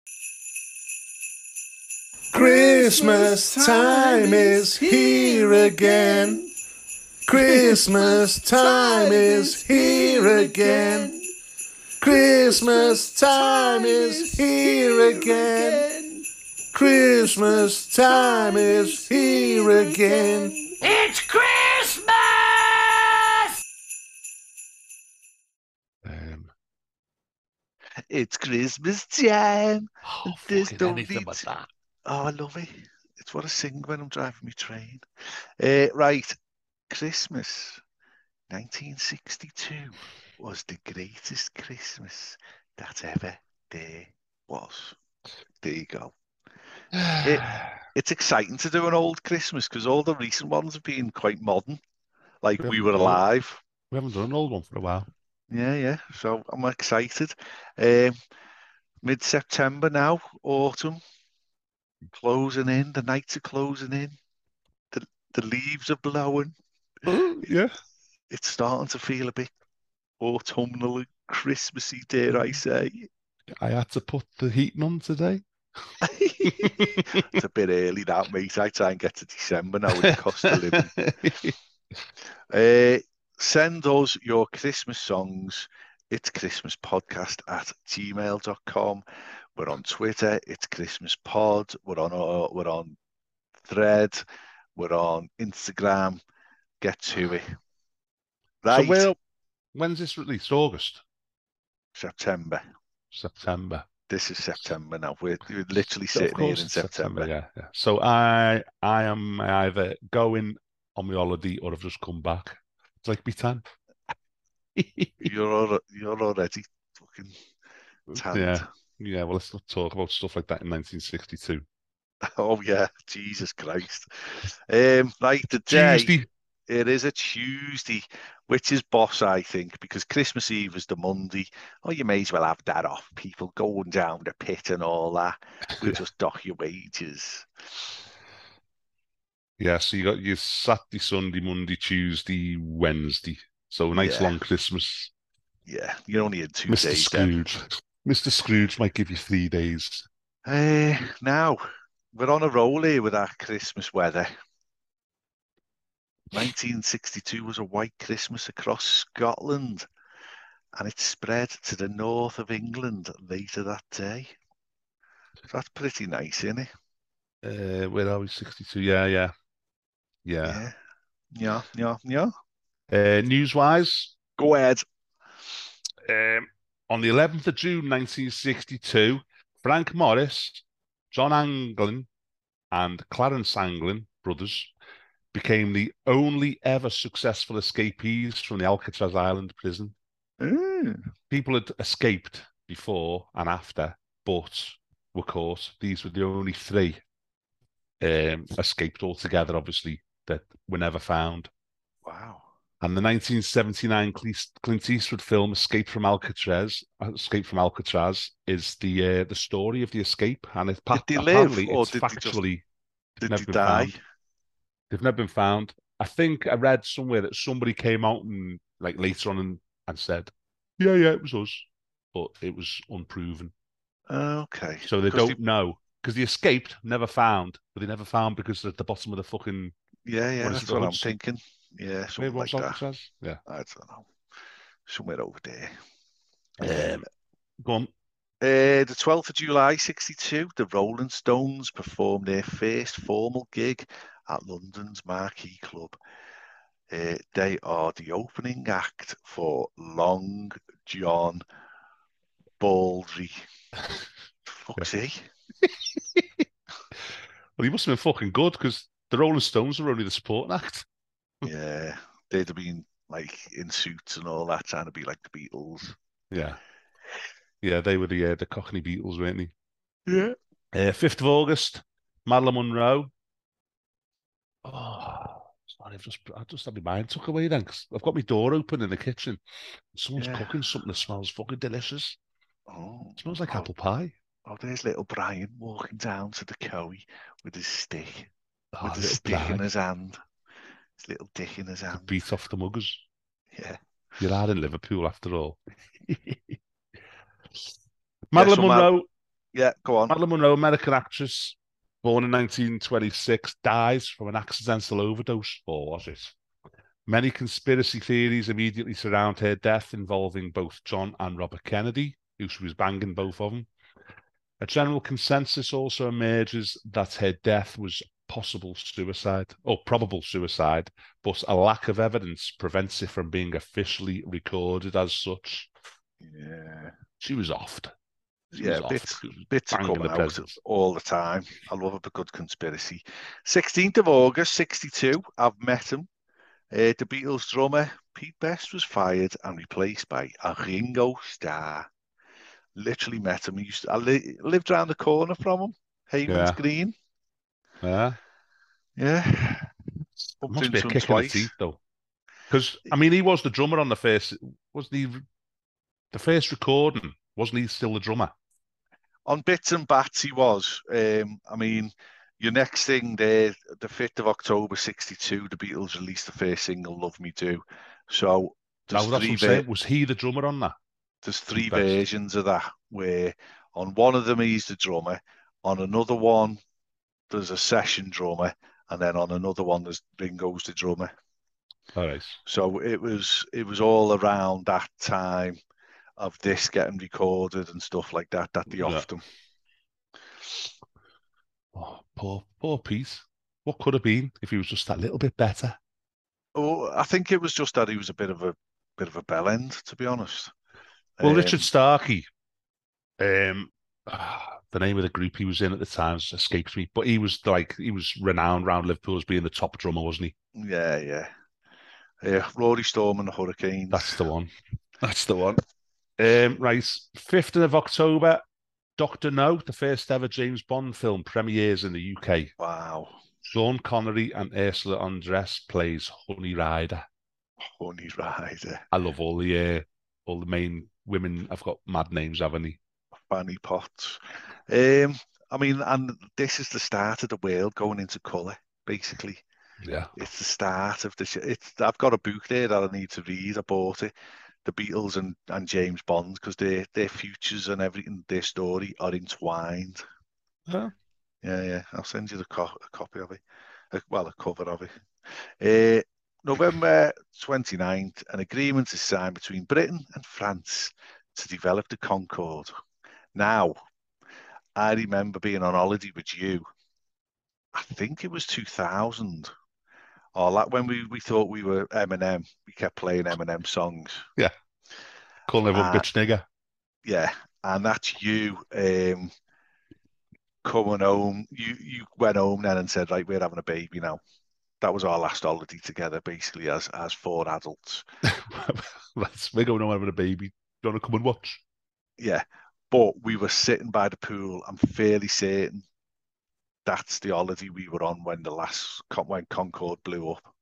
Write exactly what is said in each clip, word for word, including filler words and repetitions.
Christmas time is here again. Christmas time is here again. Christmas time is here again. Christmas time is here again. It's Christmas! Um, It's Christmas time. oh, There's fucking no anything need but to- that. Oh, I love it. It's what I sing when I'm driving my train. Uh, right, Christmas nineteen sixty-two was the greatest Christmas that ever there was. There you go. It- It's exciting to do an old Christmas because all the recent ones have been quite modern. Like We We haven't Were done- Alive. We haven't done an old one for a while. Yeah, yeah. So I'm excited. Um, mid-September now, autumn. Closing in, the nights are closing in, the the leaves are blowing. Oh, yeah. It's starting to feel a bit autumnal and Christmassy, dare I say. I had to put the heating on today. It's a bit early, that, mate. I try and get to December now with the cost of living. Uh, send us your Christmas songs. It's Christmas podcast at gmail dot com. We're on Twitter. It's Christmas Pod. We're on uh, we're on Thread. We're on Instagram. Get to it. Right, So where, when's this released? August? September. September. This is September now. We're, we're literally Of sitting here course in it's September. yeah, yeah. So I I am either going on my holiday or I've just come back. It's like me tan. You're al- you're already fucking tanned. Yeah. Yeah, well, let's not talk about stuff like that in nineteen sixty-two. Oh yeah, Jesus Christ. Um, right, the day. Tuesday. It is a Tuesday, which is boss, I think, because Christmas Eve is the Monday. Oh, you may as well have that off. People going down the pit and all that. We'll just dock your wages. Yeah, so you got your Saturday, Sunday, Monday, Tuesday, Wednesday. So a nice Yeah. long Christmas. Yeah, you're only in two Mister days then. Scrooge. Mister Scrooge might give you three days. Uh, now, we're on a roll here with our Christmas weather. nineteen sixty-two was a white Christmas across Scotland, and it spread to the north of England later that day. So that's pretty nice, isn't it? Uh, where are we? sixty-two. Yeah, yeah. Yeah. Yeah, yeah, yeah, yeah. Uh, news-wise, Go ahead. um, on the eleventh of June, nineteen sixty-two, Frank Morris, John Anglin, and Clarence Anglin, brothers, became the only ever successful escapees from the Alcatraz Island prison. Mm. People had escaped before and after, but were caught. These were the only three um, escaped altogether, obviously, that were never found. Wow. And the nineteen seventy-nine Clint Eastwood film "Escape from Alcatraz," "Escape from Alcatraz" is the uh, the story of the escape, and it, Did they live, apparently or it's did they just- factually Did never he been die? found. They've never been found. I think I read somewhere that somebody came out and like later on and, and said, "Yeah, yeah, it was us," but it was unproven. Okay. So they 'Cause don't know because they escaped, never found, but they never found because they're at the bottom of the fucking. Yeah, yeah, What is that's it, what I'm Hudson? thinking. Yeah, Where something like was that. Alcatraz? Yeah. I don't know. Somewhere over there. Um, go on. Uh, the twelfth of July, sixty-two, the Rolling Stones performed their first formal gig at London's Marquee Club. Uh, they are the opening act for Long John Baldry. Fuck's sake. Well, he must have been fucking good because the Rolling Stones were only the supporting act. Yeah, they'd have been like in suits and all that, trying to be like the Beatles. Yeah. Yeah, they were the uh, the Cockney Beatles, weren't they? Yeah. Uh, fifth of August, Marilyn Monroe. Oh, sorry, I've just, I just had my mind took away then 'cause I've got my door open in the kitchen. Someone's Yeah. cooking something that smells fucking delicious. Oh, It smells like oh, apple pie. oh, there's little Brian walking down to the cowie with his stick, Oh, with the little stick in Brian. his hand. His little dick in his hand. Beat off the muggers. Yeah. You're out in Liverpool after all. Yeah, Marilyn so Mar- Monroe Yeah, go on. Marilyn Monroe, American actress, born in nineteen twenty-six, dies from an accidental overdose, or was it? Many conspiracy theories immediately surround her death, involving both John and Robert Kennedy, who she was banging both of them. A general consensus also emerges that her death was possible suicide, or probable suicide, but a lack of evidence prevents it from being officially recorded as such. Yeah. She was offed. She yeah, was bits, offed. bits are Banging coming the out presidents. all the time. I love a good conspiracy. sixteenth of August, sixty-two, I've met him. Uh, the Beatles drummer, Pete Best, was fired and replaced by a Ringo Starr. Literally met him. He used to, I li lived around the corner from him, Havens Yeah. Green. Yeah. Yeah. Bumped Must be a into him kick in the twice. teeth, though. Because, I mean, he was the drummer on the first, wasn't he? The first recording, wasn't he still the drummer? On Bits and Bats, he was. Um, I mean, your next thing there, the fifth of October, sixty-two, the Beatles released the first single, Love Me Do. So there's Now, that's what three I'm ver saying. Was he the drummer on that? there's three Pete Best. versions of that, where on one of them he's the drummer, on another one there's a session drummer, and then on another one there's Ringo's the drummer. All right. So it was it was all around that time of this getting recorded and stuff like that that they Yeah. offed him. Oh, poor, poor Pete. What could have been if he was just that little bit better? Oh, I think it was just that he was a bit of a bit of a bellend, to be honest. Well, Um, Richard Starkey, um, ah, the name of the group he was in at the time escapes me, but he was like he was renowned around Liverpool as being the top drummer, wasn't he? yeah, yeah, yeah. Rory Storm and the Hurricanes. That's the one. That's the one. Um, right, fifth of October, Doctor No, the first ever James Bond film, premieres in the U K. Wow, Sean Connery and Ursula Andress plays Honey Rider. Honey Rider, I love all the uh, all the main women. I've got mad names, haven't they? Fanny Potts. Um, I mean, and this is the start of the world going into colour, basically. Yeah. It's the start of the. sh- It's. I've got a book there that I need to read. I bought it. The Beatles and, and James Bond, because their their futures and everything, their story are entwined. Yeah. Yeah, yeah. I'll send you the co a copy of it. Uh, well, a cover of it. Uh, November twenty-ninth, an agreement is signed between Britain and France to develop the Concorde. Now, I remember being on holiday with you. I think it was two thousand. Or like when we, we thought we were Eminem, we kept playing Eminem songs. Yeah. Calling everyone Uh, bitch nigger. yeah, and that's you um, coming home. You you went home then and said, right, we're having a baby now. That was our last holiday together, basically, as as four adults. Let's we're going home having a baby. Do you want to come and watch? Yeah, but we were sitting by the pool. I'm fairly certain that's the holiday we were on when the last when Concorde blew up.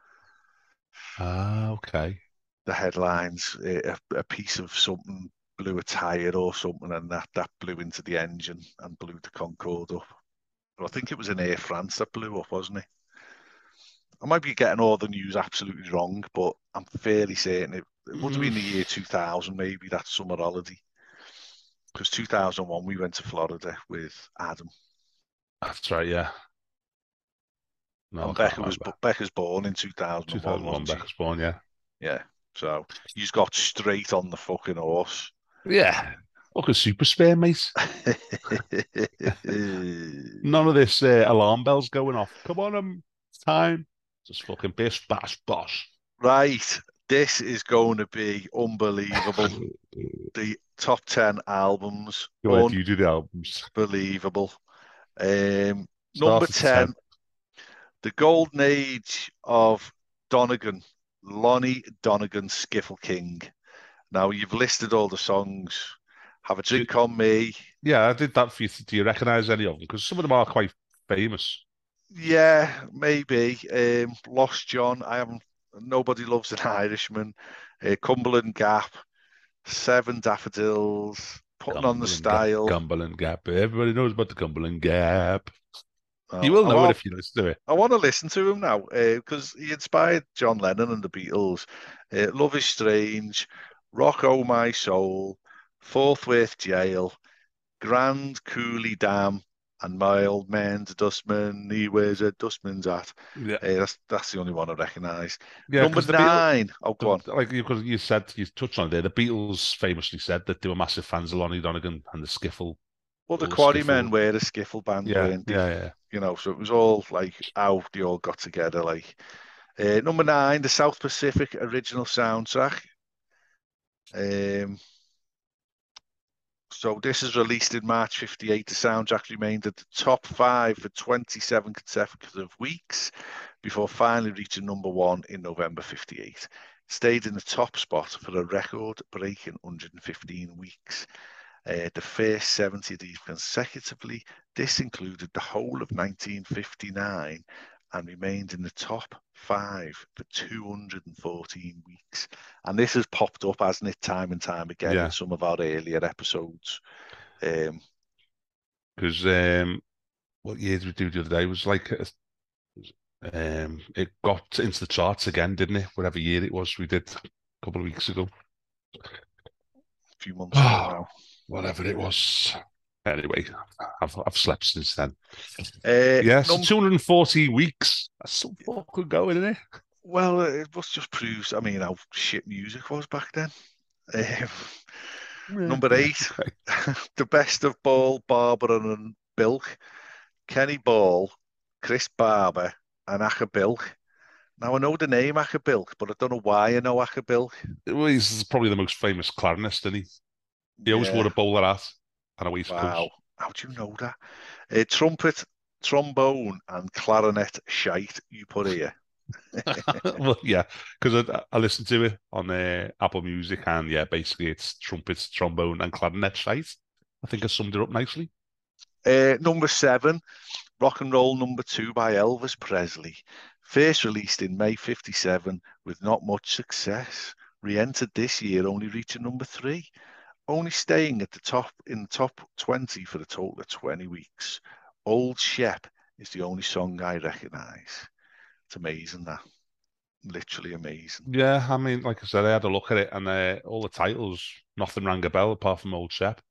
Ah, okay. The headlines: a, a piece of something blew a tire or something, and that that blew into the engine and blew the Concorde up. But I think it was in Air France that blew up, wasn't it? I might be getting all the news absolutely wrong, but I'm fairly certain it, it would have been the year two thousand, maybe that summer holiday. Because two thousand one, we went to Florida with Adam. That's right, yeah. No, And I can't Becca was remember. Becca's born in two thousand one, two thousand one, wasn't she? Becca's born, yeah. Yeah. So he's got straight on the fucking horse. Yeah. Look, a super spare, mate. None of this uh, alarm bells going off. Come on, um, it's time. Just fucking bish, bash, bosh. Right. This is going to be unbelievable. The top ten albums. Go ahead, you do the albums. Unbelievable. Um, Start number at ten, ten. The Golden Age of Donegan, Lonnie Donegan, Skiffle King. Now, you've listed all the songs. Have a Drink on Me. Yeah, I did that for you. Do you recognise any of them? Because some of them are quite famous. Yeah, maybe. Um, Lost John. I haven't. Nobody Loves an Irishman. Uh, Cumberland Gap. Seven Daffodils. Putting on the Cumberland Style. Gap, Cumberland Gap. Everybody knows about the Cumberland Gap. Oh, You will know I it want, if you listen to it. I want to listen to him now because uh, he inspired John Lennon and the Beatles. Uh, Love is Strange. Rock Oh My Soul. Fourth Worth Jail. Grand Coulee Dam and My Old Man's Dustman, he wears a dustman's hat. Yeah, Uh, that's that's the only one I recognise. yeah, Number because the Beatles, nine. Oh, go on. like you, cause you said, you touched on it there. The Beatles famously said that they were massive fans of Lonnie Donegan and the Skiffle. Well, the All the Quarrymen Skiffle. were a skiffle band, Yeah, weren't they? yeah, yeah. You know, so it was all like how they all got together. Like uh, number nine, the South Pacific original soundtrack. Um, so this is released in March fifty-eight. The soundtrack remained at the top five for twenty-seven consecutive weeks before finally reaching number one in November fifty-eight. Stayed in the top spot for a record-breaking one hundred fifteen weeks. Uh, the first seventy of these consecutively. This included the whole of nineteen fifty-nine and remained in the top five for two hundred fourteen weeks. And this has popped up, hasn't it, time and time again Yeah. in some of our earlier episodes. Um, Because um, what year did we do the other day? It was like a, um, it got into the charts again, didn't it? Whatever year it was, we did a couple of weeks ago. a few months ago now. Whatever it was. Anyway, I've I've slept since then. Uh, Yes, num- two hundred fourteen weeks. That's some fucking going, isn't it? Well, it was just proves, I mean, how shit music was back then. Um, number eight, the best of Ball, Barber and Bilk. Kenny Ball, Chris Barber, and Acha Bilk. Now, I know the name Acha Bilk, but I don't know why I know Acha Bilk. Well, he's probably the most famous clarinist, isn't he? He always Yeah. wore a bowler hat and a waistcoat. Wow. How do you know that? Uh, trumpet, trombone, and clarinet shite you put here. Well, yeah, because I, I listened to it on uh, Apple Music, and yeah, basically it's trumpet, trombone, and clarinet shite. I think I summed it up nicely. Uh, number seven, Rock and Roll Number Two by Elvis Presley. First released in May fifty-seven with not much success. Re-entered this year, only reaching number three. Only staying at the top in the top twenty for a total of twenty weeks. Old Shep is the only song I recognise. It's amazing, that. Literally amazing. Yeah, I mean, like I said, I had a look at it, and uh, all the titles, nothing rang a bell apart from Old Shep.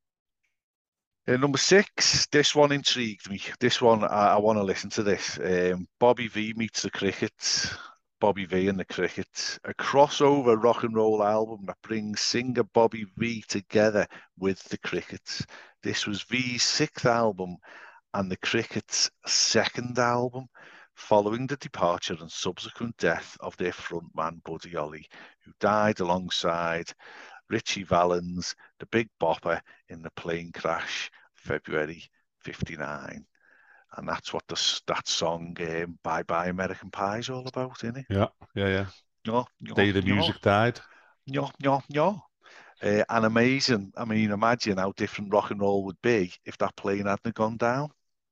Uh, number six, this one intrigued me. This one, I, I want to listen to this. Um, Bobby V meets the Crickets. Bobby V and the Crickets. A crossover rock and roll album that brings singer Bobby V together with the Crickets. This was V's sixth album and the Crickets' second album, following the departure and subsequent death of their frontman Buddy Holly, who died alongside Richie Valens, the Big Bopper, in the plane crash, February fifty-nine. And that's what the, that song, um, Bye Bye American Pie, is all about, isn't it? Yeah, yeah, yeah. No, no, Day the no, music died. no, no, no. Uh, and amazing. I mean, imagine how different rock and roll would be if that plane hadn't gone down.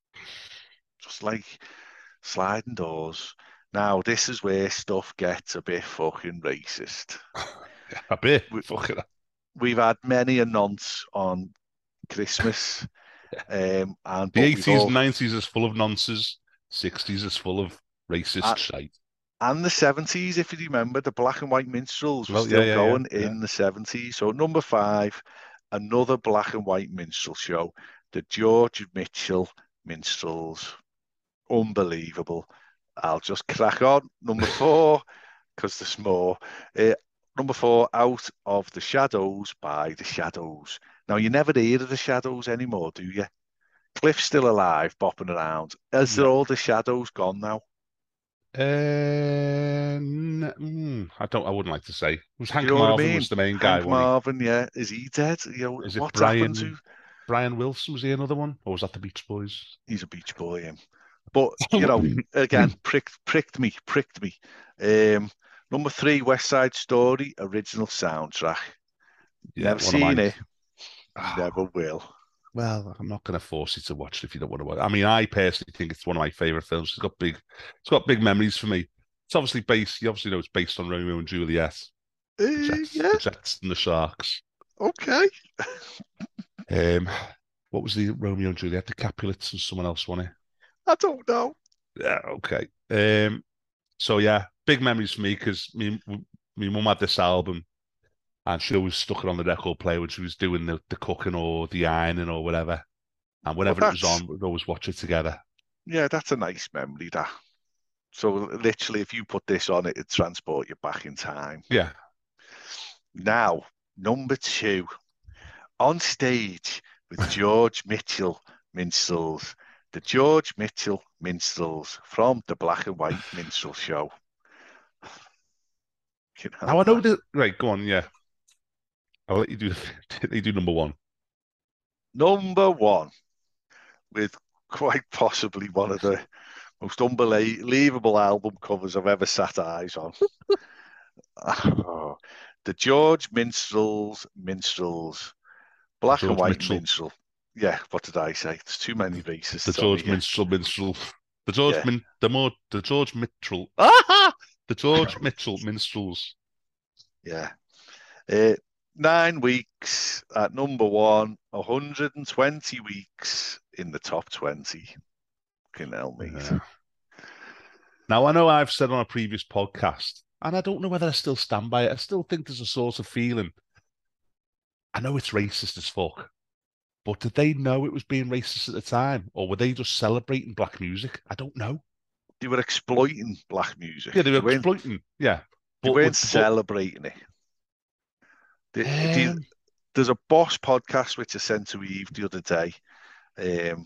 Just like sliding doors. Now, this is where stuff gets a bit fucking racist. Yeah, a bit. We, Fucking. We've had many a nonce on Christmas. Um, and The eighties all, and nineties is full of nonsense. sixties is full of racist uh, shite. And the seventies, if you remember, the black and white minstrels were Well, still yeah, yeah, going yeah, in yeah. the seventies. So number five, another black and white minstrel show, the George Mitchell Minstrels. Unbelievable. I'll just crack on. Number four, because there's more. Uh, number four, Out of the Shadows by the Shadows. Now, you never hear of the Shadows anymore, do you? Cliff's still alive, bopping around. Is Yeah. there all the Shadows gone now? Uh, n- mm, I don't. I wouldn't like to say. It was Hank You know what I Marvin mean? was the main guy, Hank wasn't Marvin, yeah. Is he dead? You know, he? Is it what's happened to? Brian? Brian Wilson, was he another one, or was that the Beach Boys? He's a Beach Boy, him. But you know, again, pricked, pricked me, pricked me. Um, number three, West Side Story original soundtrack. Yeah, Never one of seen mine. it. Ah, Never will. well, I'm not going to force you to watch it if you don't want to watch it. I mean, I personally think it's one of my favorite films. It's got big, it's got big memories for me. It's obviously based. You obviously know it's based on Romeo and Juliet. Uh, The Jets, yeah, the Jets and the Sharks. okay. Um, what was the Romeo and Juliet? The Capulets and someone else won it. I don't know. Yeah, okay. Um, so yeah, big memories for me because me, me mum had this album, and she always stuck it on the record player when she was doing the, the cooking or the ironing or whatever. And Well, whenever it was that's on, we'd always watch it together. yeah, that's a nice memory. That so literally, if you put this on, it'd transport you back in time. Yeah. Now, number two, on stage with George Mitchell Minstrels, the George Mitchell Minstrels from the Black and White Minstrel Show. You know Now I know that. that. Right, go on. Yeah, I'll let you do. Let you do number one. Number one, with quite possibly one of the most unbelievable album covers I've ever sat eyes on. Oh, the George Minstrels Minstrels, Black and George White Mitchell, Minstrel. Yeah, what did I say? There's too many the racists on George here. Minstrel Minstrel, the George Yeah. Min, the more the George Mitchell. Ah, the George Mitchell Minstrels. Yeah. Uh, nine weeks at number one, one hundred twenty weeks in the top twenty. Fucking hell, mate. Yeah. Now I know I've said on a previous podcast, and I don't know whether I still stand by it. I still think there's a sort of feeling. I know it's racist as fuck, but did they know it was being racist at the time, or were they just celebrating black music? I don't know. They were exploiting black music. Yeah, they were They weren't, exploiting. Yeah, they but weren't with but, celebrating it. They, they, um, there's a Boss podcast which I sent to Eve the other day. Um,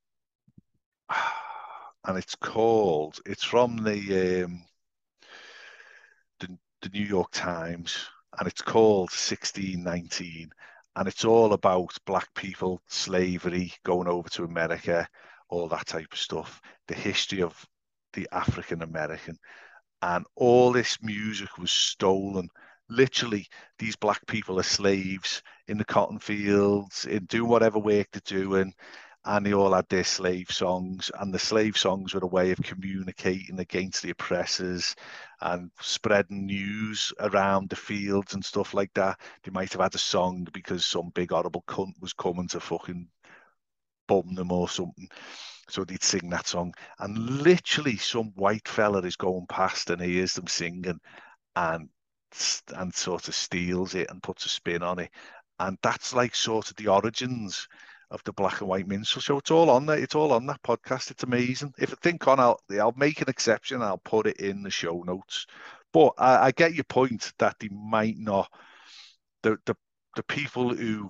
and it's called, it's from the, um, the, the New York Times, and it's called sixteen nineteen. And it's all about black people, slavery, going over to America, all that type of stuff, the history of the African American. And all this music was stolen. Literally, these black people are slaves in the cotton fields, in doing whatever work they're doing, and they all had their slave songs. And the slave songs were a way of communicating against the oppressors and spreading news around the fields and stuff like that. They might have had a song because some big horrible cunt was coming to fucking bum them or something. So they'd sing that song. And literally some white fella is going past and hears them singing and and sort of steals it and puts a spin on it. And that's like sort of the origins of the Black and White Minstrel Show. It's all on there. It's all on that podcast. It's amazing. If I think on, I'll, I'll make an exception. I'll put it in the show notes. But I, I get your point that they might not, the, the, the people who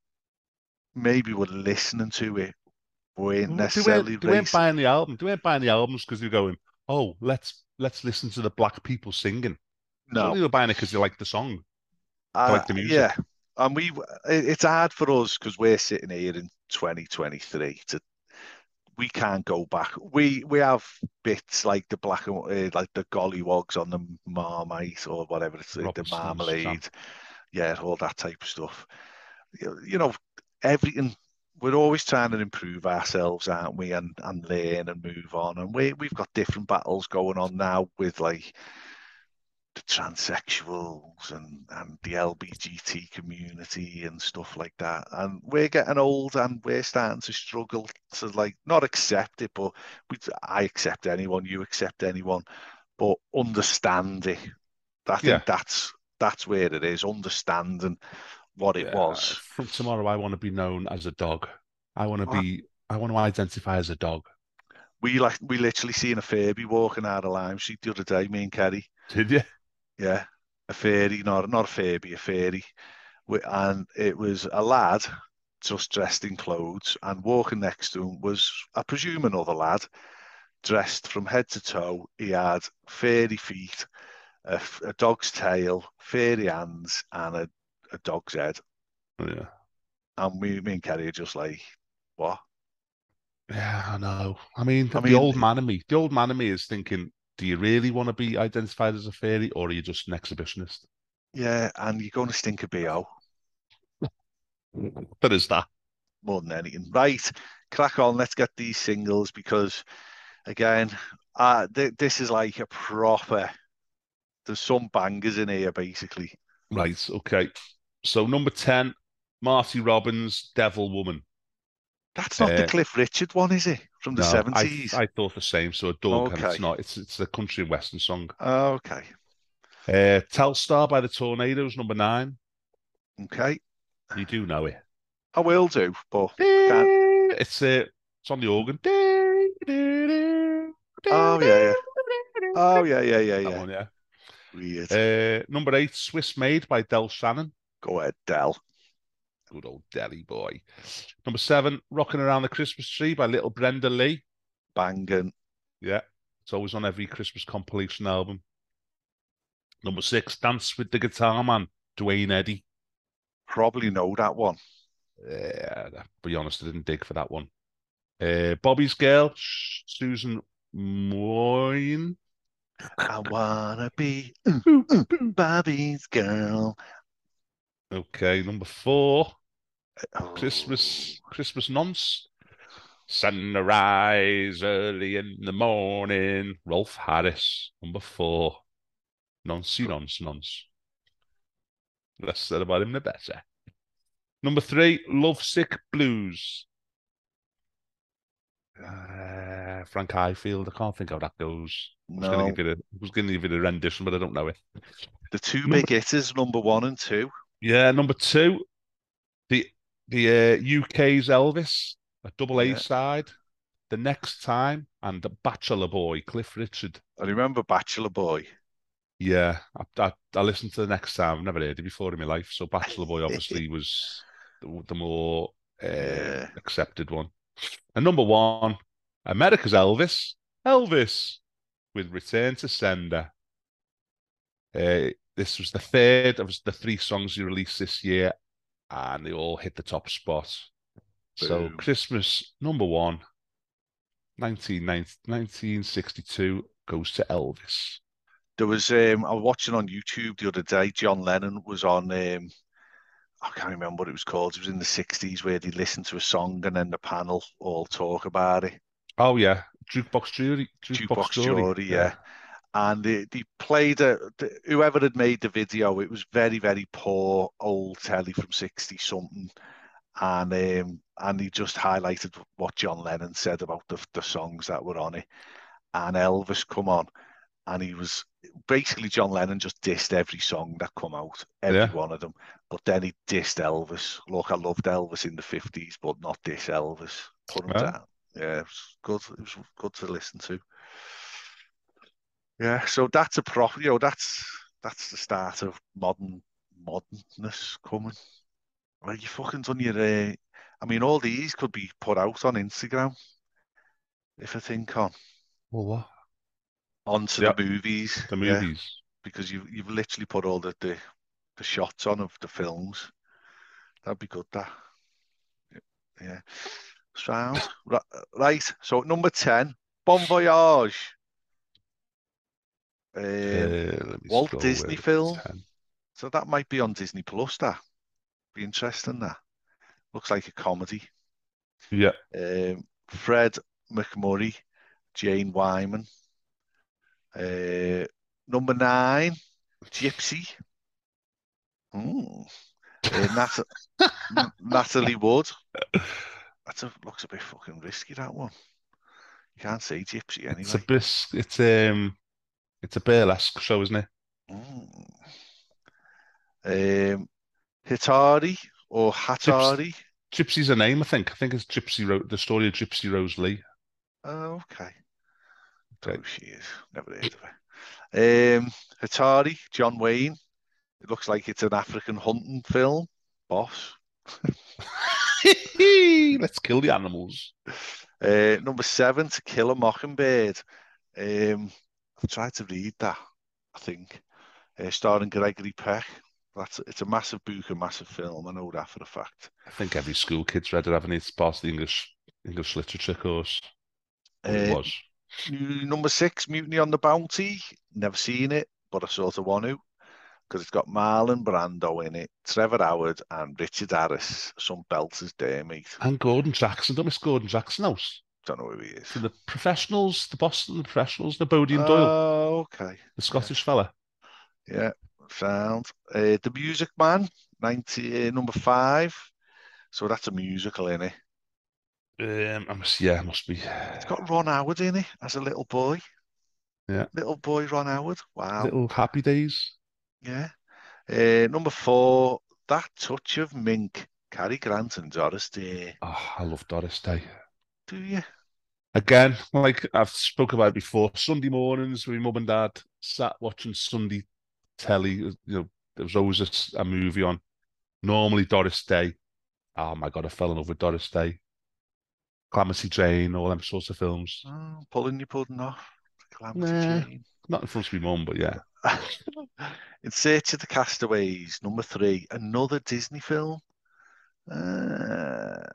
maybe were listening to it weren't necessarily they weren't, they weren't racist. buying the album. They weren't buying the albums because they're going, oh, let's let's listen to the black people singing. No, they were buying it because they like the song, they uh, like the music. Yeah, and we it's hard for us because we're sitting here in twenty twenty-three to we can't go back. We we have bits like the black and uh, like the gollywogs on the Marmite or whatever it's like, the marmalade, yeah, all that type of stuff. You, you know, everything. We're always trying to improve ourselves, aren't we? And and learn and move on. And we we've got different battles going on now with like the transsexuals and, and the L G B T community and stuff like that. And we're getting old and we're starting to struggle to like not accept it, but we, I accept anyone, you accept anyone, but understand it. I think Yeah. that's that's where it is, understanding what it Yeah, was. From tomorrow, I want to be known as a dog. I want to be. I want to identify as a dog. We like we literally seen a Furby walking out of Lime Street the other day, me and Kerry. Did you? Yeah, a fairy, not not a Furby, a fairy, and it was a lad just dressed in clothes, and walking next to him was, I presume, another lad dressed from head to toe. He had fairy feet, a, a dog's tail, fairy hands, and a, a dog's head. Yeah. And we, me and Kerry are just like, what? Yeah, I know. I mean, I the mean, old man in me, the old man in me is thinking, do you really want to be identified as a fairy, or are you just an exhibitionist? Yeah, and you're going to stink a B O. There is that. More than anything. Right, crack on. Let's get these singles because, again, uh, th this is like a proper. There's some bangers in here, basically. Right. Okay. So number ten, Marty Robbins, Devil Woman. That's not uh, the Cliff Richard one, is it? From the seventies? No, I, I thought the same. So a dog, okay. and it's not. It's it's a country and western song. Okay. Uh, Telstar by the Tornadoes, number nine. Okay. You do know it. I will do, but I can't. It's uh, it's on the organ. Oh, yeah, yeah. Oh, yeah, yeah, yeah, That yeah. one, yeah. Weird. Uh, number eight, Swiss Made by Del Shannon. Go ahead, Del. Good old Delhi boy. Number seven, Rocking Around the Christmas Tree by Little Brenda Lee. Banging. Yeah, it's always on every Christmas compilation album. Number six, Dance with the Guitar Man, Dwayne Eddy. Probably know that one. Yeah, to be honest, I didn't dig for that one. Uh, Bobby's Girl, Susan Moyne. I wanna be mm, mm, Bobby's girl. Okay, number four, Oh. Christmas Christmas Nonce. Sunrise early in the morning. Rolf Harris, number four. Nonce, nonce, nonce. The less said about him, the better. Number three, Lovesick Blues. Uh, Frank Highfield. I can't think how that goes. I was going No. to give it a, I was going to give it a rendition, but I don't know it. The two Number, big hitters, number one and two. yeah, number two, the the uh, U K's Elvis, a double A Yeah. side. The Next Time, and the Bachelor Boy, Cliff Richard. I remember Bachelor Boy. Yeah, I, I, I listened to The Next Time. I've never heard it before in my life. So Bachelor Boy obviously was the, the more uh, Yeah. accepted one. And number one, America's Elvis, Elvis, with Return to Sender. Uh, this was the third of the three songs he released this year, and they all hit the top spot. So Boom. Christmas number one, nineteen sixty-two, goes to Elvis. There was um, I was watching on YouTube the other day. John Lennon was on. Um, I can't remember what it was called. It was in the sixties where they listened to a song and then the panel all talk about it. Oh yeah, Jukebox Jury, Jukebox, Jukebox Jury, Jury, yeah. yeah. And they, they played a, the, whoever had made the video. It was very, very poor old telly from sixty something, and um, and he just highlighted what John Lennon said about the the songs that were on it, and Elvis come on, and he was basically John Lennon just dissed every song that come out, every yeah. one of them. But then he dissed Elvis. Look, I loved Elvis in the fifties, but not this Elvis. Put him Well, down. Yeah, it was good. It was good to listen to. Yeah, so that's a proper, you know, that's that's the start of modern modernness coming. Well, you fucking done your, uh, I mean, all these could be put out on Instagram, if I think on. well, what? Onto Yep. the movies. The yeah, movies. because you you've literally put all the, the the shots on of the films. That'd be good. That. Yeah. Sound right. So number ten, Bon Voyage. Um, Uh, Walt Disney film. ten. So that might be on Disney Plus. That be interesting. That looks like a comedy. Yeah. Um, Fred McMurray, Jane Wyman. Uh, number nine, Gypsy. Mm. Uh, Nat- Natalie Wood. That looks a bit fucking risky. That one. You can't say Gypsy anyway. It's a bis. It's um. It's a burlesque show, isn't it? Mm. Um, Hitari or Hatari. Gyps Gypsy's a name, I think. I think it's Gypsy Ro the story of Gypsy Rose Lee. Oh, okay. Okay. Oh, she is. Never heard of her. Um, Hatari, John Wayne. It looks like it's an African hunting film. Boss. Let's kill the animals. Uh, number seven, To Kill a Mockingbird. Um, I've tried to read that, I think. Uh, starring Gregory Peck. That's it's a massive book, a massive film. I know that for a fact. I think every school kid's read it, haven't it? It's part of the English English literature course. Uh, it was. Number six, Mutiny on the Bounty. Never seen it, but I sort of want to. Because it's got Marlon Brando in it, Trevor Howard, and Richard Harris. Some belters there, mate. And Gordon Jackson. Don't miss Gordon Jackson house. Don't know who he is. So the Professionals, the Boston the Professionals, the Bodie and Oh, Doyle. okay. The Scottish yeah. fella. Yeah, sound. Uh, the Music Man, ninety, uh, number five. So that's a musical, innit? Um, I must, yeah, it must be. It's got Ron Howard in it as a little boy. Yeah. Little boy Ron Howard. Wow. Little Happy Days. Yeah. Uh, number four, That Touch of Mink, Cary Grant and Doris Day. Oh, I love Doris Day. Do you? Again, like I've spoke about before, Sunday mornings with my mum and dad sat watching Sunday telly. You know, there was always a, a movie on. Normally Doris Day. Oh my God, I fell in love with Doris Day. Clancy Jane, all them sorts of films. Oh, pulling your pudding off. Calamity Nah, Jane. not in front of my mum, but yeah. In Search of the Castaways, number three, another Disney film. Uh,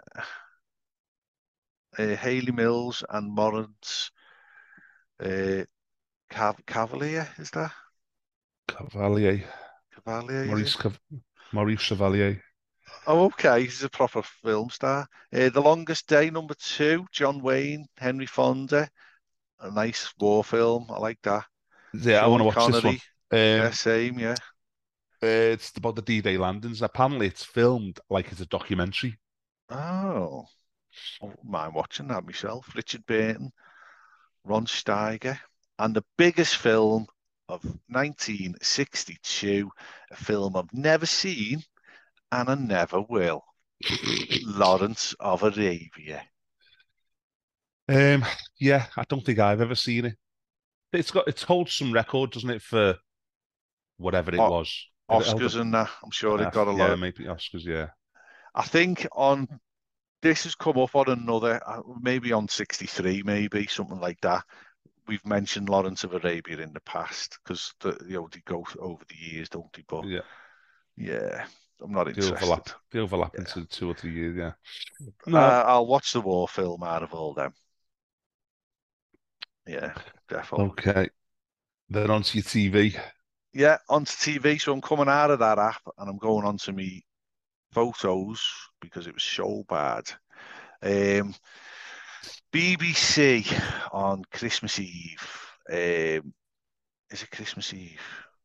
uh, Hayley Mills and Lawrence uh, Cav Cavalier, is that? Cavalier. Cavalier, is Maurice, it? Cav Maurice Chevalier. Oh, okay, he's a proper film star. Uh, The Longest Day, number two, John Wayne, Henry Fonda. A nice war film, I like that. Yeah, I want Sean to watch this one. Connery, yeah, Um, same, yeah. uh, it's about the D-Day landings. Apparently, it's filmed like it's a documentary. Oh, I wouldn't mind watching that myself. Richard Burton, Ron Steiger, and the biggest film of nineteen sixty-two, a film I've never seen and I never will. Lawrence of Arabia. Um, yeah, I don't think I've ever seen it. It's got it's holds some record, doesn't it, for whatever it O- was? It held Oscars and that, I'm sure a, it got a yeah, lot. maybe Oscars, yeah. I think on this has come up on another, uh, maybe on sixty-three, maybe something like that. We've mentioned Lawrence of Arabia in the past because the you know they go over the years, don't they? But Yeah, yeah, I'm not the interested. overlap, the overlap Yeah, into two or three years, yeah. No, uh, I'll watch the war film out of all them. Yeah, definitely. okay. Then onto your T V. Yeah, onto T V. So I'm coming out of that app and I'm going onto me photos because it was so bad. Um, B B C on Christmas Eve. Um, is it Christmas Eve?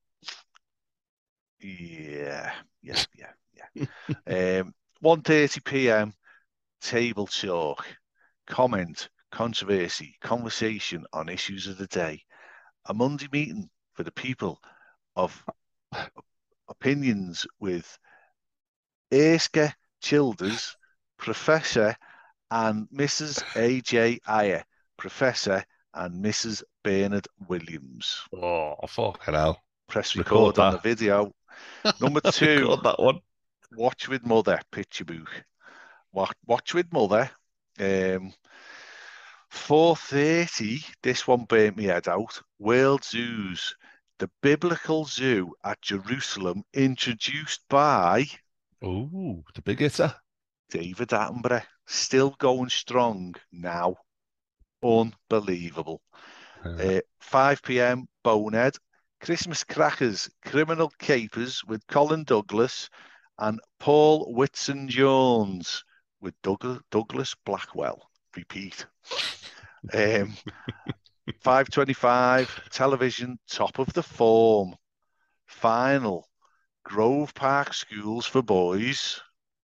Yeah, yeah, yeah, yeah. Um, one thirty p m. Table talk, comment, controversy, conversation on issues of the day. A Monday meeting for the people of opinions with Erska Childers, Professor, and Missus A J Ayer, Professor, and Missus Bernard Williams. Oh, fucking hell. Press Record record on the that. video. Number two, Record that one. Watch with Mother, picture book. Watch, watch with Mother. Um, four thirty, this one burnt me head out. World Zoos, the biblical zoo at Jerusalem, introduced by Ooh, the big hitter. David Attenborough. Still going strong now. Unbelievable. Uh, Uh, five p m, Bonehead. Christmas Crackers, Criminal Capers with Colin Douglas and Paul Whitson Jones with Doug Douglas Blackwell. Repeat. Um, five twenty-five, television, top of the form. Final, Grove Park Schools for Boys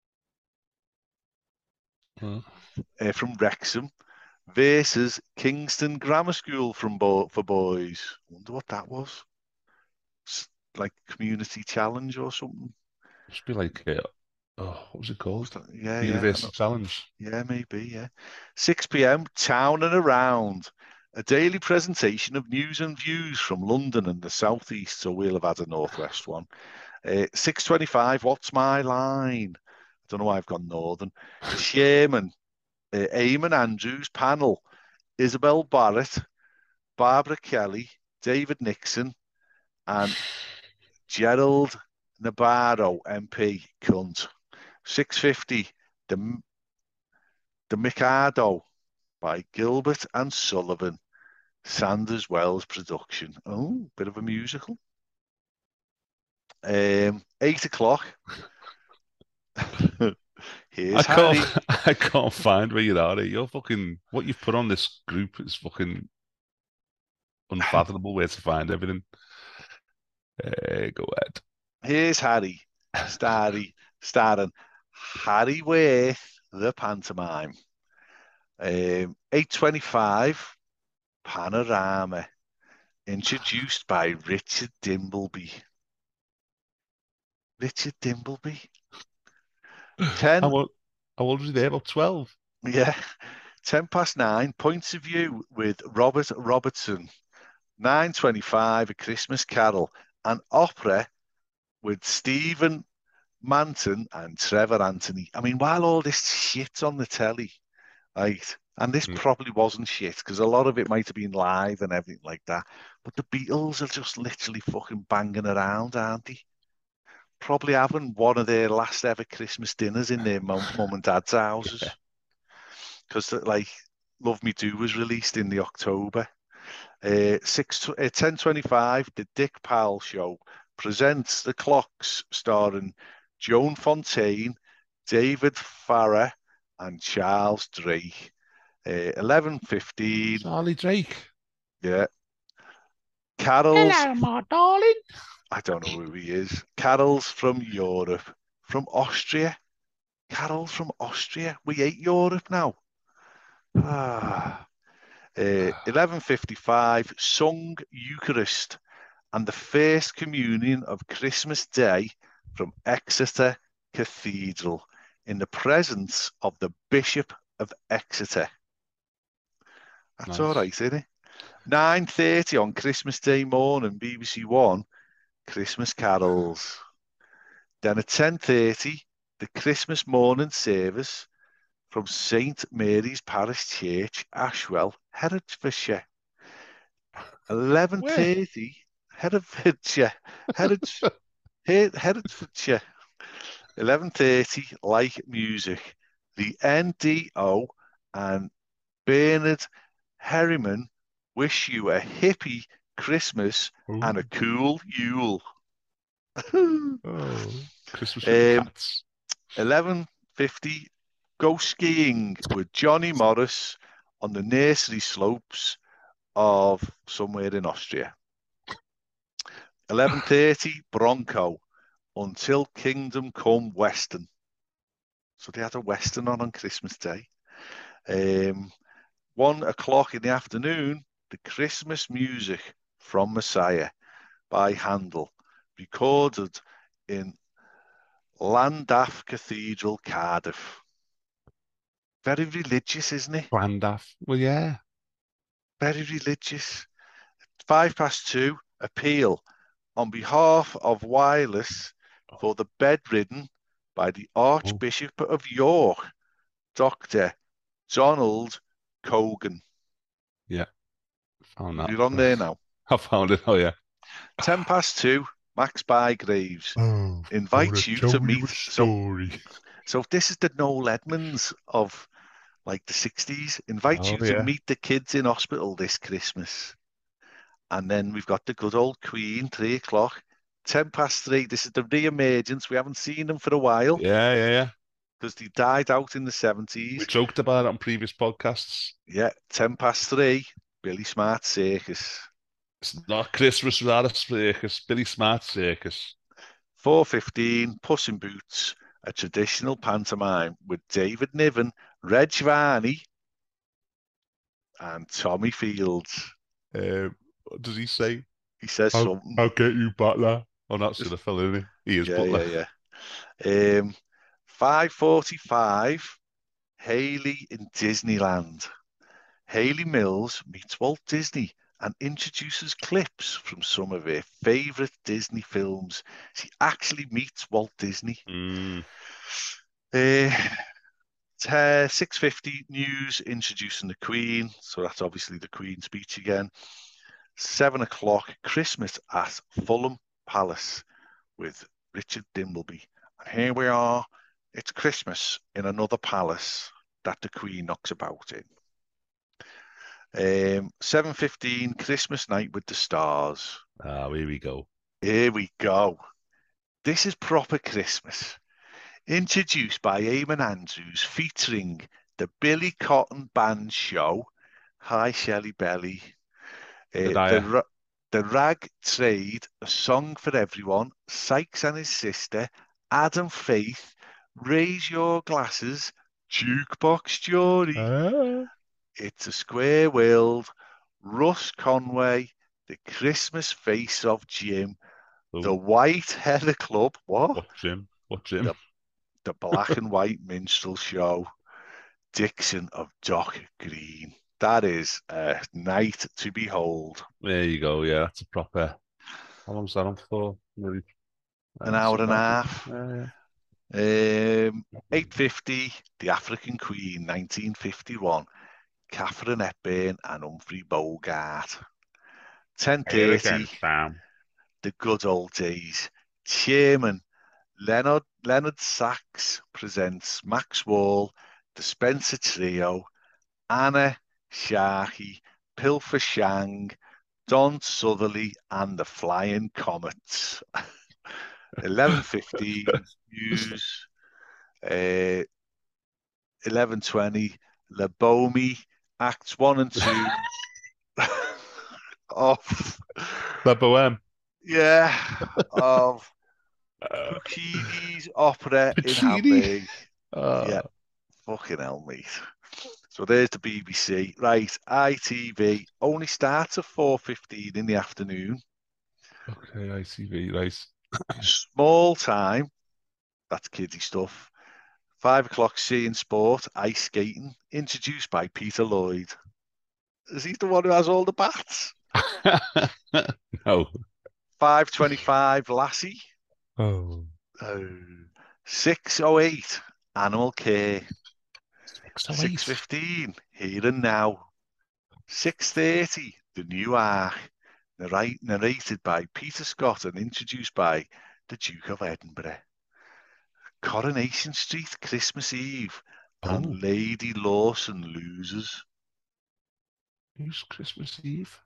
uh, uh, from Wrexham versus Kingston Grammar School from bo for Boys. I wonder what that was. S- Like community challenge or something. must be like, uh, oh, what was it Was called? that- Yeah, yeah, I University know. Challenge. Yeah, maybe, yeah. six p m, Town and Around. A daily presentation of news and views from London and the southeast, so we'll have had a northwest one. Uh, six twenty-five, What's My Line? I don't know why I've gone northern. Chairman, uh, Eamon Andrews panel, Isabel Barrett, Barbara Kelly, David Nixon, and Gerald Nabarro, M P, cunt. six fifty, the, the Mikado by Gilbert and Sullivan. Sanders Wells production. Oh, bit of a musical. Um, eight o'clock. I Here's can't, Harry. I can't find where you are. You're fucking, what you've put on this group is fucking unfathomable where to find everything. Uh, go ahead. Here's Harry. Starry, starring Harry Worth, the pantomime. Um, eight twenty-five, Panorama, introduced by Richard Dimbleby. Richard Dimbleby. How ten, old, how old was he there? About twelve. yeah, ten past nine, Points of View with Robert Robertson. nine twenty-five, A Christmas Carol, an opera with Stephen Manton and Trevor Anthony. I mean, while all this shit's on the telly, right, and this Mm. probably wasn't shit because a lot of it might have been live and everything like that, but the Beatles are just literally fucking banging around, aren't they? Probably having one of their last ever Christmas dinners in their mum, mum and dad's houses. Because, like, Love Me Do was released in the October. Uh, six, uh, ten twenty-five, The Dick Powell Show presents The Clocks, starring Joan Fontaine, David Farrar, and Charles Drake. Uh, eleven fifteen, Charlie Drake. yeah. Carols, Hello, my darling. I don't know who he is. Carols from Europe, from Austria. Carols from Austria. We hate Europe now. Ah. Uh, eleven fifty-five, sung Eucharist and the First Communion of Christmas Day from Exeter Cathedral in the presence of the Bishop of Exeter. That's Nice. all right, isn't it? nine thirty on Christmas Day morning, B B C One, Christmas carols. Then at ten thirty, the Christmas morning service from Saint Mary's Parish Church, Ashwell, Herefordshire. eleven thirty, Herefordshire, Herefordshire, Herefordshire. eleven thirty, Like Music. The N D O and Bernard Herriman wish you a hippie Christmas Ooh. and a cool Yule. Oh, Christmas with the um, cats. eleven fifty, go skiing with Johnny Morris on the nursery slopes of somewhere in Austria. eleven thirty, Bronco, Until Kingdom Come Western. So they had a Western on on Christmas Day. Um, one o'clock in the afternoon, the Christmas music from Messiah by Handel, recorded in Llandaff Cathedral, Cardiff. Very religious, isn't it? Grandaff. Well, yeah. Very religious. Five past two, appeal on behalf of Wireless for the bedridden by the Archbishop of York, Doctor Donald Cogan. Yeah. Found that. You're on there now. I found it. Oh, yeah. Ten past two, Max Bygraves Oh, invites you to meet. So, story. so this is the Noel Edmonds of like the sixties. Invites Oh, you to yeah. meet the kids in hospital this Christmas. And then we've got the good old Queen, three o'clock. Ten past three, this is the re-emergence. We haven't seen them for a while Yeah, yeah, yeah. because they died out in the We seventies. joked about it on previous podcasts. Yeah, ten past three, Billy Smart Circus. It's not Christmas without a circus. Billy Smart Circus. four fifteen, Puss in Boots, a traditional pantomime with David Niven, Reg Varney, and Tommy Fields. Um, what does he say? He says I'll, something. I'll get you, Butler. Oh, that's the fella, isn't he? He is Yeah, Butler. yeah, yeah. Um, five forty-five, Hayley in Disneyland. Hayley Mills meets Walt Disney and introduces clips from some of her favourite Disney films. She actually meets Walt Disney. Mm. Uh, six fifty, news introducing the Queen. So that's obviously the Queen speech again. seven o'clock, Christmas at Fulham Palace with Richard Dimbleby. And here we are. It's Christmas in another palace that the Queen knocks about in. Um, seven fifteen, Christmas night with the stars. Ah, here we go. Here we go. This is proper Christmas. Introduced by Eamon Andrews, featuring the Billy Cotton Band Show. Hi, Shelley Belly. Uh, the, the Rag Trade, A Song for Everyone, Sykes and His Sister, Adam Faith, Raise Your Glasses, Jukebox Jury, Ah. It's a Square World, Russ Conway, The Christmas Face of Jim, The Oh, White Heather Club. What? watch him. Watch him. The, the Black and White Minstrel Show. Dixon of Dock Green. That is a night to behold. There you go. Yeah, that's a proper. How long's that on for? Maybe An uh, hour six and a hours. half. Yeah, Um, eight fifty, The African Queen, nineteen fifty-one. Catherine Hepburn and Humphrey Bogart. yeah. Here ten thirty, again, Sam. The Good Old Days. Chairman Leonard Leonard Sachs presents Max Wall, The Spencer Trio, Anna Sharkey, Pilfer Shang, Don Southerly, and the Flying Comets. eleven fifteen, News. Uh, eleven twenty, Le Bomy, Acts one and two. of, The Bohème. yeah, of Uh, Puccini's opera in Puccini. Hamburg. Uh, Yeah, fucking hell, mate. So there's the B B C. Right, I T V only starts at four fifteen in the afternoon. okay, I T V, right. Small time, that's kiddie stuff. Five o'clock, seeing sport, ice skating, introduced by Peter Lloyd. Is he the one who has all the bats? No. five twenty-five, Lassie. Oh. Oh. six oh eight, Animal Care. Six oh eight. six fifteen, Here and Now. six thirty, The New Ark. Narrate, narrated by Peter Scott and introduced by the Duke of Edinburgh. Coronation Street, Christmas Eve, Oh, and Lady Lawson loses. who's Christmas Eve?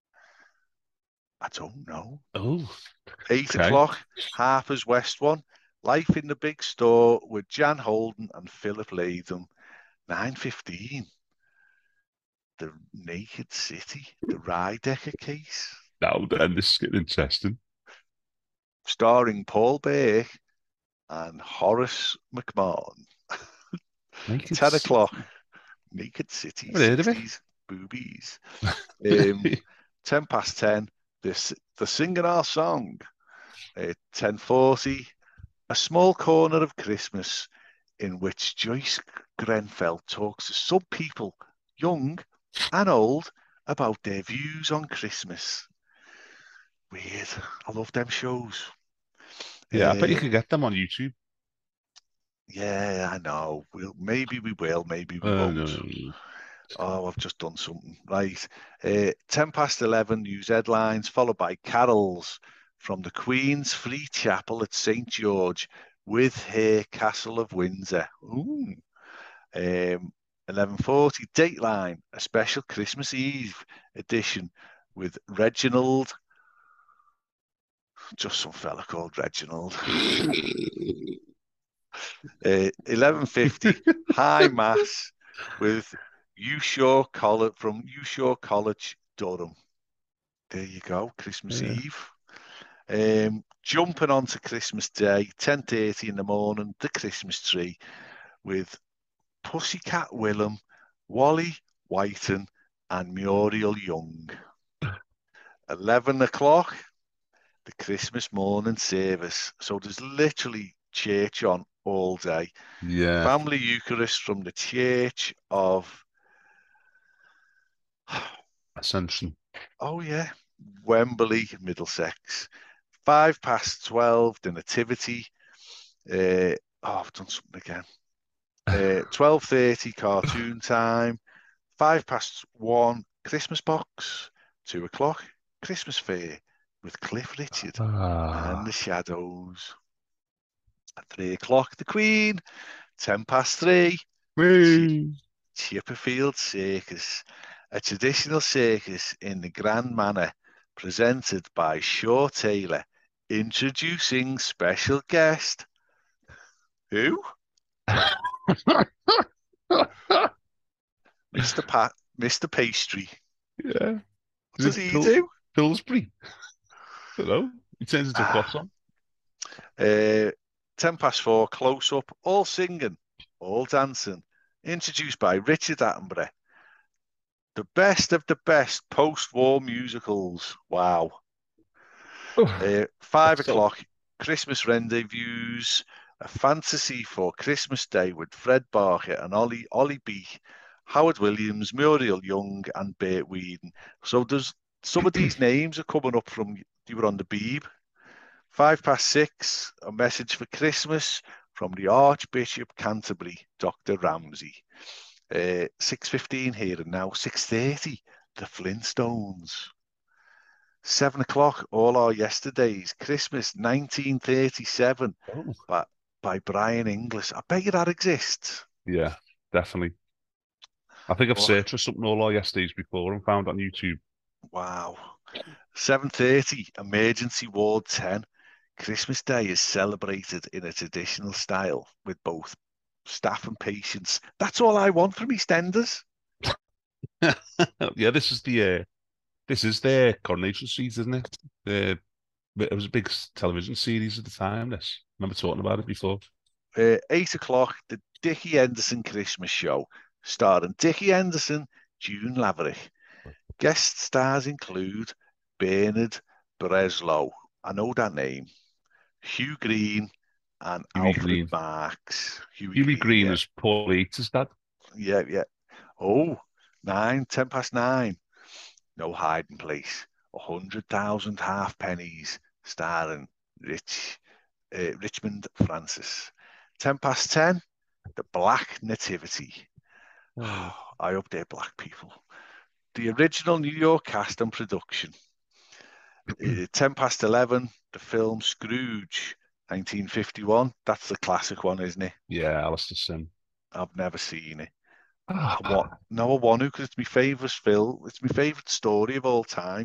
I don't know. Oh, Eight okay. o'clock, Harper's West One. Life in the Big Store with Jan Holden and Philip Latham. nine fifteen, The Naked City, the Rydecker case. Now then, this is getting interesting. Starring Paul Bear and Horace McMahon. Naked ten City. o'clock, Naked City, Never heard of it. sixties boobies. Um, ten past ten, this the singing our song. Uh, ten forty, A Small Corner of Christmas, in which Joyce Grenfell talks to some people, young and old, about their views on Christmas. Weird. I love them shows. Yeah, I bet you Uh, can get them on YouTube. yeah, I know. We'll, maybe we will, maybe we Uh, won't. no, no, no. Oh, I've just done something. Right. Uh, ten past eleven, news headlines, followed by carols from the Queen's Free Chapel at Saint George with her Castle of Windsor. Ooh. Um, eleven forty, Dateline, a special Christmas Eve edition with Reginald. Just some fella called Reginald. uh, eleven fifty, High Mass with Ushaw College from Ushaw College, Durham. There you go, Christmas Yeah. Eve. Um, jumping on to Christmas Day, ten thirty in the morning, the Christmas tree with Pussycat Willem, Wally Whiten, and Muriel Young. eleven o'clock, the Christmas morning service. So there's literally church on all day. Yeah. Family Eucharist from the Church of, Ascension. oh yeah, Wembley, Middlesex. Five past twelve, the Nativity. Uh, oh, I've done something again. Uh, twelve thirty, cartoon time. Five past one, Christmas box. Two o'clock, Christmas fair with Cliff Richard Ah. and the Shadows. At three o'clock, the Queen. Ten past three, Whee! Chipperfield Circus, a traditional circus in the Grand Manor, presented by Shaw Taylor. Introducing special guest. Who? Mister Pat, Mister Pastry. Yeah. What Is does it he Pil- do? Pillsbury? I don't know. He turns into a Ah. croissant. Uh, ten past four, close up, all singing, all dancing. Introduced by Richard Attenborough. The best of the best post-war musicals. Wow. Uh, five That's tough. o'clock, Christmas rendezvous, a fantasy for Christmas Day with Fred Barker and Ollie Ollie B, Howard Williams, Muriel Young, and Bert Whedon. So there's some of these names are coming up from you were on the Beeb. Five past six, a message for Christmas from the Archbishop Canterbury, Doctor Ramsey. Uh, six fifteen here and now. Six thirty, the Flintstones. Seven o'clock, all our yesterdays. Christmas nineteen thirty-seven Oh. by, by Brian Inglis. I bet you that exists. Yeah, definitely. I think I've Oh, searched for something all our yesterdays before and found it on YouTube. wow. seven thirty, Emergency Ward ten. Christmas Day is celebrated in a traditional style with both staff and patients. That's all I want from EastEnders. Yeah, this is the uh, this is their Coronation Street, isn't it? The it was a big television series at the time. This I remember talking about it before. Uh, eight o'clock, the Dickie Henderson Christmas Show, starring Dickie Henderson, June Laverick. Guest stars include Bernard Breslow. I know that name. Hugh Green and Huey Alfred Green. Marks. Huey, Huey Green, Green yeah. was Paul Eater's dad. Yeah, yeah. Oh, nine, ten past nine. No hiding place. A hundred thousand half pennies, starring Rich uh, Richmond Francis. Ten past ten. The Black Nativity. Oh. I hope they're black people. The original New York cast and production. uh, ten past eleven. The film Scrooge, nineteen fifty-one. That's the classic one, isn't it? Yeah, Alistair Sim. I've never seen it. Ah, I want, no, I want to because it's my favourite film. It's my favourite story of all time.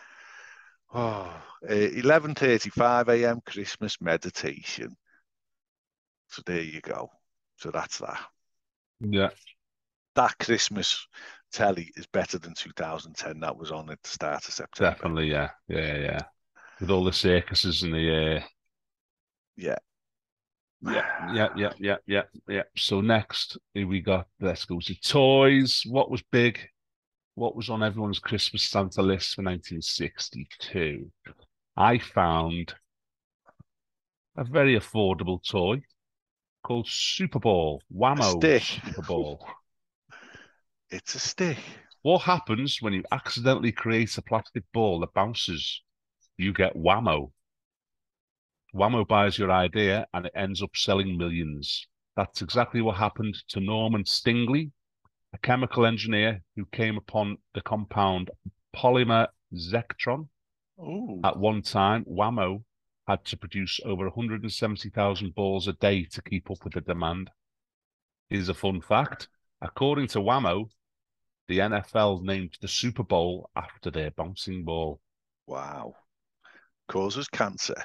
Oh, uh, eleven thirty-five a m Christmas meditation. So there you go. So that's that. yeah, That Christmas telly is better than two thousand ten. That was on at the start of September. definitely. Yeah, yeah, yeah. With all the circuses and the uh, Yeah. yeah, yeah, yeah, yeah, yeah, yeah. So next we got let's go to toys. What was big? What was on everyone's Christmas Santa list for nineteen sixty-two? I found a very affordable toy called Super Ball. Whammo stick. Super Ball. It's a stick. What happens when you accidentally create a plastic ball that bounces? You get Whammo. Whammo buys your idea and it ends up selling millions. That's exactly what happened to Norman Stingley, a chemical engineer who came upon the compound polymer Zectron. Ooh. At one time, Whammo had to produce over one hundred seventy thousand balls a day to keep up with the demand. Here's a fun fact. According to Whammo, the N F L named the Super Bowl after their bouncing ball. Wow. Causes cancer.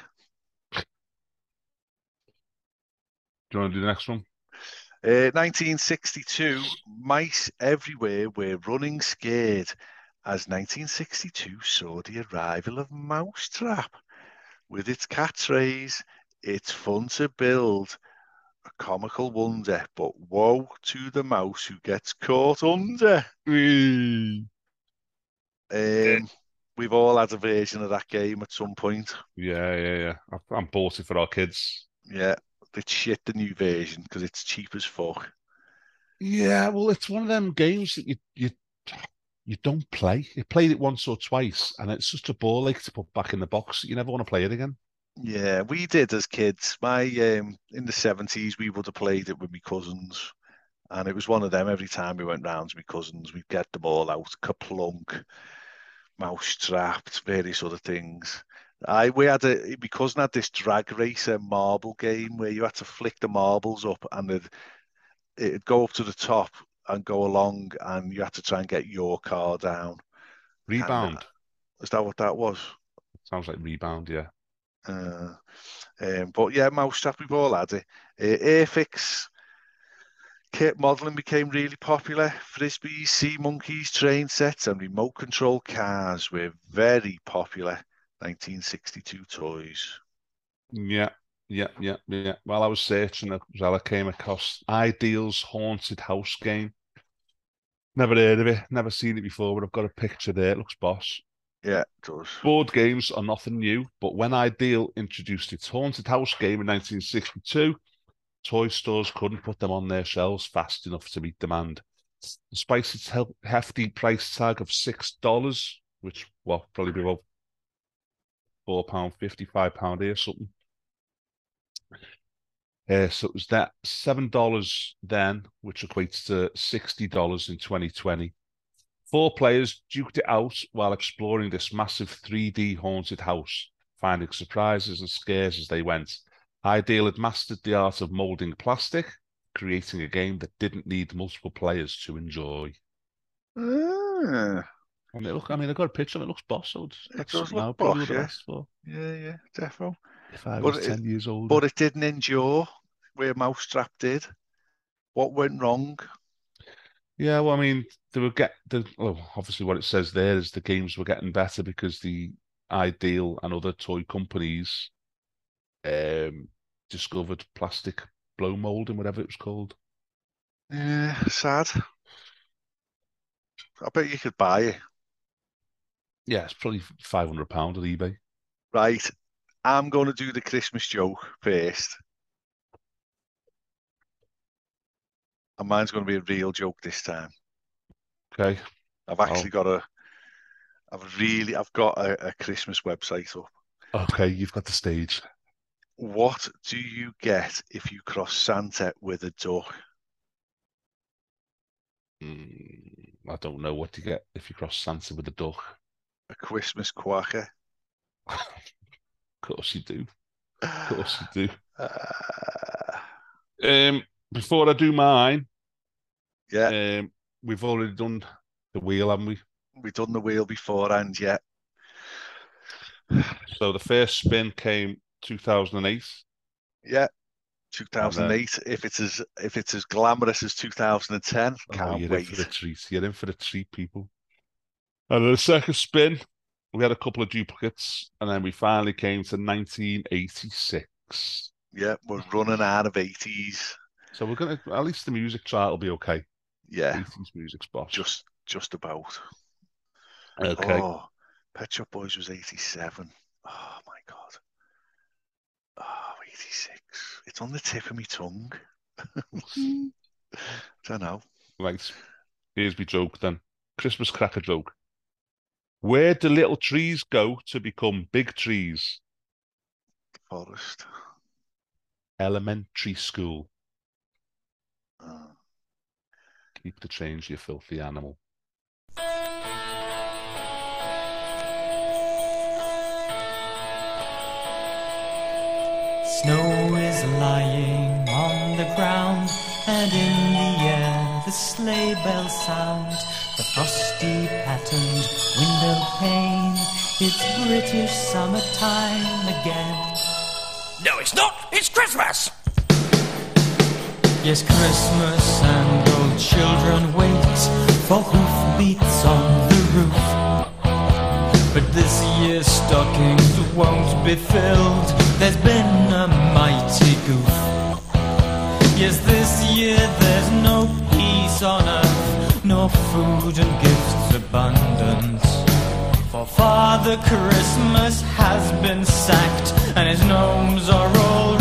Do you want to do the next one? Uh, nineteen sixty-two, mice everywhere were running scared as nineteen sixty-two saw the arrival of Mousetrap. With its catchphrase, it's fun to build, a comical wonder, but woe to the mouse who gets caught under. Mm. Um, we've all had a version of that game at some point. Yeah, yeah, yeah. I, I'm bought it for our kids. Yeah, it's shit the new version because it's cheap as fuck. Yeah, well, it's one of them games that you you you don't play. You played it once or twice, and it's just a ball like to put back in the box. You never want to play it again. Yeah, we did as kids. My um, in the seventies, we would have played it with my cousins, and it was one of them. Every time we went round to my cousins, we'd get them all out, Kaplunk, Mousetrap, various other things. I we had a my cousin had this drag racer marble game where you had to flick the marbles up, and it'd, it'd go up to the top and go along, and you had to try and get your car down. Rebound. And, uh, is that what that was? Sounds like Rebound, yeah. Uh, um, but yeah, Mousetrap, we've all had it. Uh, Airfix kit modelling became really popular. Frisbees, sea monkeys, train sets, and remote control cars were very popular. nineteen sixty-two toys. Yeah, yeah, yeah, yeah. While I was searching, I came across Ideal's Haunted House game. Never heard of it, never seen it before, but I've got a picture there. It looks boss. Yeah, it does. Board games are nothing new, but when Ideal introduced its Haunted House game in nineteen sixty-two, toy stores couldn't put them on their shelves fast enough to meet demand. Despite its hefty price tag of six dollars, which will probably be about four pounds fifty, five pounds here, something. Uh, so it was that seven dollars then, which equates to sixty dollars in twenty twenty. Four players duked it out while exploring this massive three D haunted house, finding surprises and scares as they went. Ideal had mastered the art of moulding plastic, creating a game that didn't need multiple players to enjoy. Ah, And it look, I mean, I got a picture of it. It looks boss. So it does look probably boss, would have yeah. asked for Yeah, yeah, definitely. if I But was it- ten years old. But it didn't endure where Mousetrap did. What went wrong? Yeah, well, I mean, they were get the well, obviously what it says there is the games were getting better because the Ideal and other toy companies um discovered plastic blow molding, whatever it was called. Yeah, sad. I bet you could buy it. Yeah, it's probably five hundred pounds at eBay. Right, I'm going to do the Christmas joke first. And mine's going to be a real joke this time. Okay. I've actually got a, I've really, I've got a, a Christmas website up. Okay, you've got the stage. What do you get if you cross Santa with a duck? Mm, I don't know what to get if you cross Santa with a duck. A Christmas quacker. Of course you do. Of course you do. Uh, Um, before I do mine, yeah, um, we've already done the wheel, haven't we? we've done the wheel beforehand, yeah. So the first spin came two thousand eight. Yeah, two thousand eight. If it's as if it's as glamorous as two thousand ten, Oh, can't you're wait. in for the treat. You're in for the treat, people. And then the second spin, we had a couple of duplicates, and then we finally came to nineteen eighty-six. Yeah, we're running out of eighties. So we're gonna at least the music chart will be okay. Yeah, eighties music spot. just just about. Okay. Oh, Pet Shop Boys was eighty-seven. Oh my god. Oh, eighty-six. It's on the tip of my tongue. Don't know. Right. Here's my joke then. Christmas cracker joke. Where do little trees go to become big trees? Forest. Elementary school. Oh. Keep the change, you filthy animal. Snow is lying on the ground, and in the air the sleigh bells sound. The frosty patterned window pane, it's British summertime again. No, it's not. It's Christmas. Yes, Christmas and old children wait for hoofbeats on the roof. But this year's stockings won't be filled, there's been a mighty goof. Yes, this year there's no peace on earth, no food and gifts abundance. For Father Christmas has been sacked, and his gnomes are all